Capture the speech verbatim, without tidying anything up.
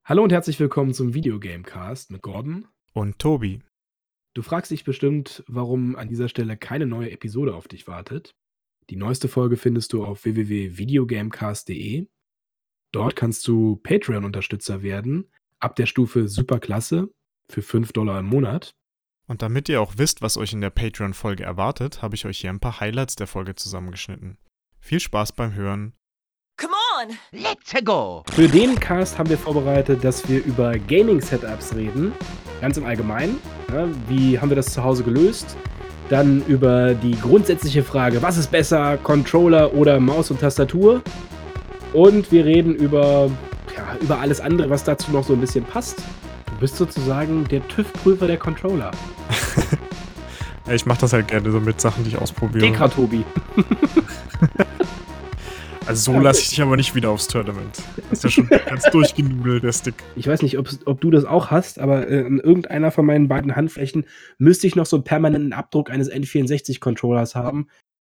Hallo und herzlich willkommen zum Videogamecast mit Gordon. Und Tobi. Du fragst dich bestimmt, warum an dieser Stelle keine neue Episode auf dich wartet. Die neueste Folge findest du auf w w w punkt videogamecast punkt de. Dort kannst du Patreon-Unterstützer werden, ab der Stufe Superklasse für fünf Dollar im Monat. Und damit ihr auch wisst, was euch in der Patreon-Folge erwartet, habe ich euch hier ein paar Highlights der Folge zusammengeschnitten. Viel Spaß beim Hören. Come on! Let's go! Für den Cast haben wir vorbereitet, dass wir über Gaming-Setups reden, ganz im Allgemeinen. Ja, wie haben wir das zu Hause gelöst? Dann über die grundsätzliche Frage, was ist besser, Controller oder Maus und Tastatur? Und wir reden über, ja, über alles andere, was dazu noch so ein bisschen passt. Du bist sozusagen der TÜV-Prüfer der Controller. Ich mache das halt gerne so mit Sachen, die ich ausprobiere. Dekra-Tobi. Also so lasse ich dich aber nicht wieder aufs Tournament. Das ist ja schon ganz durchgenudelt, der Stick. Ich weiß nicht, ob, ob du das auch hast, aber äh, in irgendeiner von meinen beiden Handflächen müsste ich noch so einen permanenten Abdruck eines N vierundsechzig-Controllers haben,